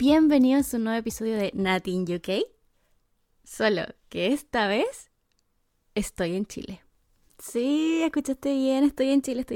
Bienvenidos a un nuevo episodio de Nat in UK. Solo que esta vez estoy en Chile. Sí, escuchaste bien, estoy en Chile.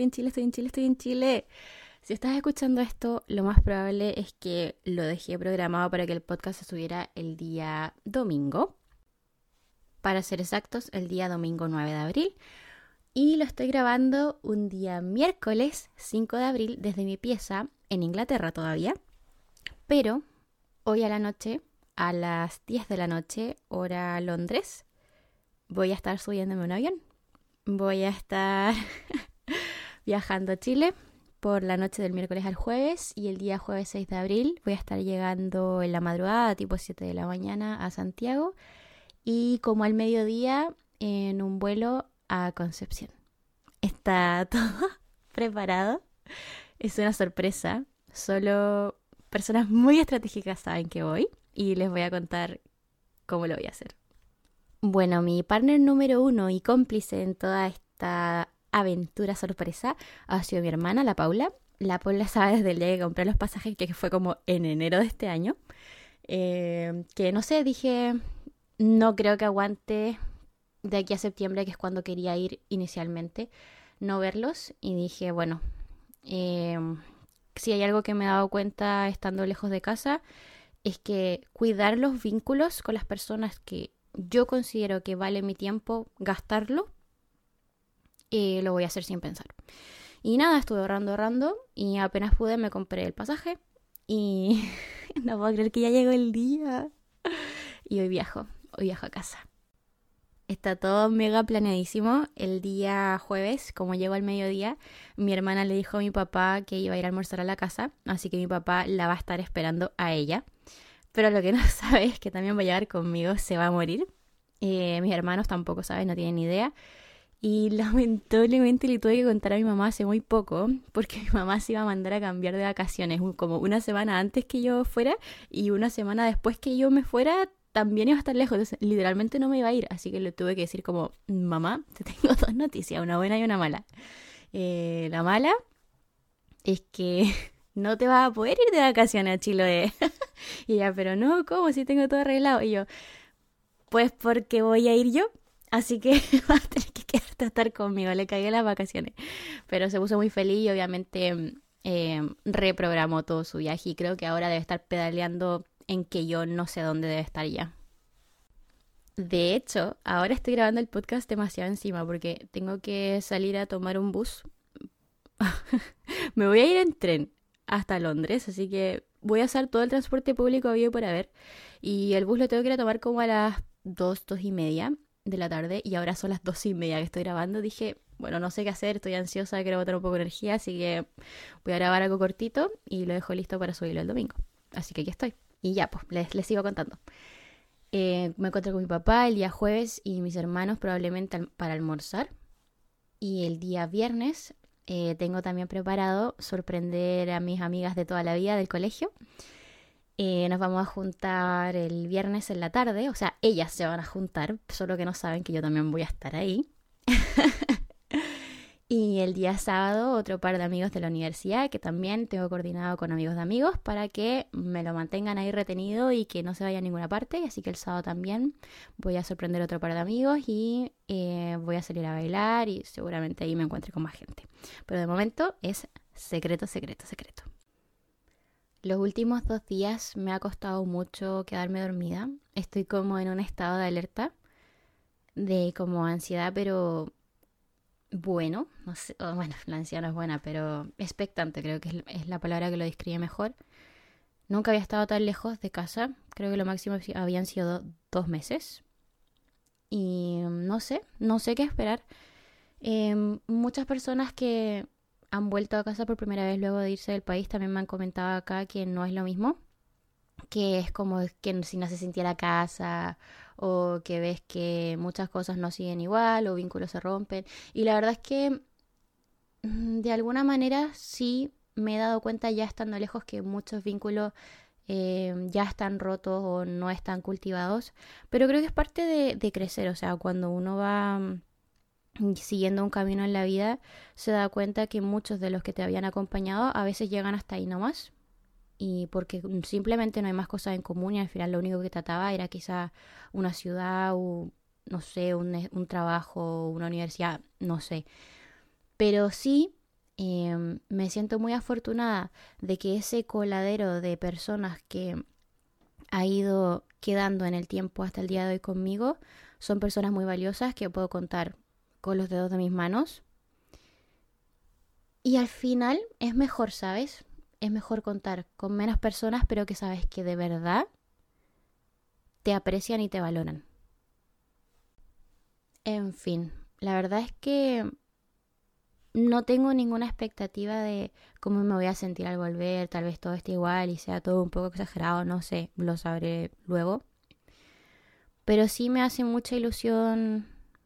Si estás escuchando esto, lo más probable es que lo dejé programado para que el podcast se subiera el día domingo. Para ser exactos, el día domingo 9 de abril. Y lo estoy grabando un día miércoles 5 de abril desde mi pieza en Inglaterra todavía. Pero hoy a la noche, a las 10 de la noche, hora Londres, voy a estar subiéndome a un avión. Voy a estar viajando a Chile por la noche del miércoles al jueves y el día jueves 6 de abril voy a estar llegando en la madrugada, tipo 7 de la mañana, a Santiago y como al mediodía en un vuelo a Concepción. Está todo preparado. Es una sorpresa. Solo personas muy estratégicas saben que voy y les voy a contar cómo lo voy a hacer. Bueno, mi partner número 1 y cómplice en toda esta aventura sorpresa ha sido mi hermana, la Paula. La Paula sabe desde el día que compré los pasajes, que fue como en enero de este año. Que no sé, dije, no creo que aguante de aquí a septiembre, que es cuando quería ir inicialmente, no verlos. Y dije, bueno, si hay algo que me he dado cuenta estando lejos de casa, es que cuidar los vínculos con las personas que yo considero que vale mi tiempo gastarlo, lo voy a hacer sin pensar. Y nada, estuve ahorrando y apenas pude me compré el pasaje y no puedo creer que ya llegó el día. Y hoy viajo a casa. Está todo mega planeadísimo. El día jueves, como llego al mediodía, mi hermana le dijo a mi papá que iba a ir a almorzar a la casa, así que mi papá la va a estar esperando a ella. Pero lo que no sabe es que también va a llegar conmigo, se va a morir. Mis hermanos tampoco saben, no tienen ni idea. Y lamentablemente le tuve que contar a mi mamá hace muy poco, porque mi mamá se iba a mandar a cambiar de vacaciones, como una semana antes que yo fuera y una semana después que yo me fuera, también iba a estar lejos, entonces literalmente no me iba a ir, así que le tuve que decir como, mamá, te tengo dos noticias, una buena y una mala. La mala es que no te vas a poder ir de vacaciones a Chiloé. Y ella, pero no, ¿cómo? Si tengo todo arreglado. Y yo, pues porque voy a ir yo, así que vas a tener que quedarte a estar conmigo. Le cagué las vacaciones, pero se puso muy feliz y obviamente reprogramó todo su viaje y creo que ahora debe estar pedaleando en que yo no sé dónde debe estar ya. De hecho, ahora estoy grabando el podcast demasiado encima porque tengo que salir a tomar un bus. Me voy a ir en tren hasta Londres, así que voy a hacer todo el transporte público habido por haber. Y el bus lo tengo que ir a tomar como a las 2:30 de la tarde y ahora son las 2:30 que estoy grabando. Dije, bueno, no sé qué hacer, estoy ansiosa, quiero botar un poco de energía, así que voy a grabar algo cortito y lo dejo listo para subirlo el domingo. Así que aquí estoy. Y ya, pues, les sigo contando. Me encontré con mi papá el día jueves y mis hermanos probablemente para almorzar. Y el día viernes tengo también preparado sorprender a mis amigas de toda la vida del colegio. Nos vamos a juntar el viernes en la tarde, o sea, ellas se van a juntar, solo que no saben que yo también voy a estar ahí. Y el día sábado otro par de amigos de la universidad que también tengo coordinado con amigos de amigos para que me lo mantengan ahí retenido y que no se vaya a ninguna parte. Así que el sábado también voy a sorprender a otro par de amigos y voy a salir a bailar y seguramente ahí me encuentre con más gente. Pero de momento es secreto. Los últimos 2 días me ha costado mucho quedarme dormida. Estoy como en un estado de alerta, de como ansiedad, pero bueno, no sé, bueno, la ansiedad no es buena, pero expectante creo que es la palabra que lo describe mejor. Nunca había estado tan lejos de casa, creo que lo máximo habían sido 2 meses. Y no sé qué esperar. Muchas personas que han vuelto a casa por primera vez luego de irse del país también me han comentado acá que no es lo mismo, que es como que si no se sintiera casa o que ves que muchas cosas no siguen igual o vínculos se rompen. Y la verdad es que de alguna manera sí me he dado cuenta ya estando lejos que muchos vínculos ya están rotos o no están cultivados, pero creo que es parte de crecer, o sea, cuando uno va siguiendo un camino en la vida, se da cuenta que muchos de los que te habían acompañado a veces llegan hasta ahí nomás y porque simplemente no hay más cosas en común y al final lo único que trataba era quizá una ciudad o, no sé, un trabajo, una universidad, no sé. Pero sí, me siento muy afortunada de que ese coladero de personas que ha ido quedando en el tiempo hasta el día de hoy conmigo son personas muy valiosas que puedo contar con los dedos de mis manos. Y al final es mejor, ¿sabes? Es mejor contar con menos personas, pero que sabes que de verdad te aprecian y te valoran. En fin, la verdad es que no tengo ninguna expectativa de cómo me voy a sentir al volver. Tal vez todo esté igual y sea todo un poco exagerado, no sé, lo sabré luego. Pero sí me hace mucha ilusión.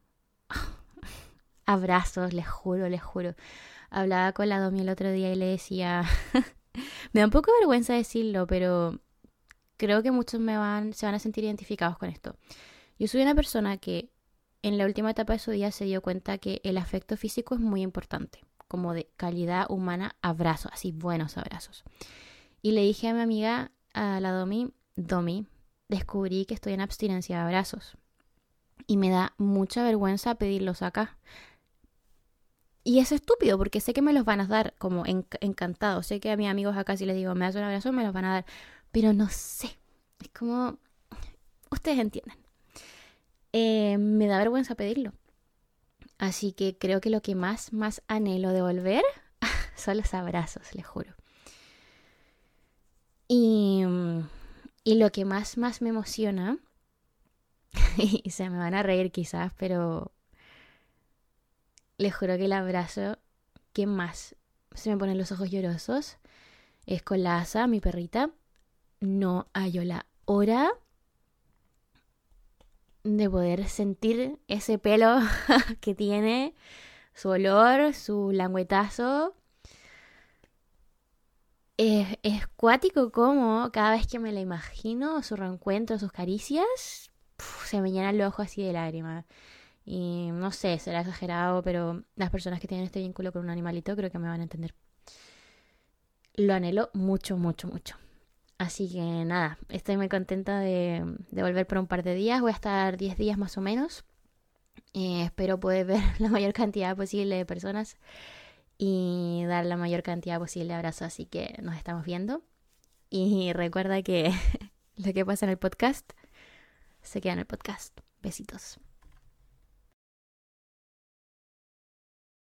Abrazos, les juro, les juro. Hablaba con la Domi el otro día y le decía, me da un poco de vergüenza decirlo, pero creo que muchos se van a sentir identificados con esto. Yo soy una persona que en la última etapa de su vida se dio cuenta que el afecto físico es muy importante, como de calidad humana, abrazos, así buenos abrazos. Y le dije a mi amiga, a la Domi, descubrí que estoy en abstinencia de abrazos y me da mucha vergüenza pedirlos acá. Y es estúpido porque sé que me los van a dar como encantados. Sé que a mis amigos acá si les digo me das un abrazo me los van a dar, pero no sé. Es como, ustedes entienden. Me da vergüenza pedirlo. Así que creo que lo que más anhelo de volver son los abrazos, les juro. Y, y lo que más me emociona, y se me van a reír quizás, pero les juro que el abrazo que más se me ponen los ojos llorosos es con la Asa, mi perrita. No hallo la hora de poder sentir ese pelo que tiene, su olor, su languetazo. Es cuático como cada vez que me la imagino, su reencuentro, sus caricias, se me llenan los ojos así de lágrimas. Y no sé, será exagerado, pero las personas que tienen este vínculo con un animalito creo que me van a entender. Lo anhelo mucho, mucho, mucho. Así que nada, estoy muy contenta de volver por un par de días. Voy a estar 10 días más o menos. Espero poder ver la mayor cantidad posible de personas y dar la mayor cantidad posible de abrazos. Así que nos estamos viendo. Y recuerda que lo que pasa en el podcast se queda en el podcast. Besitos.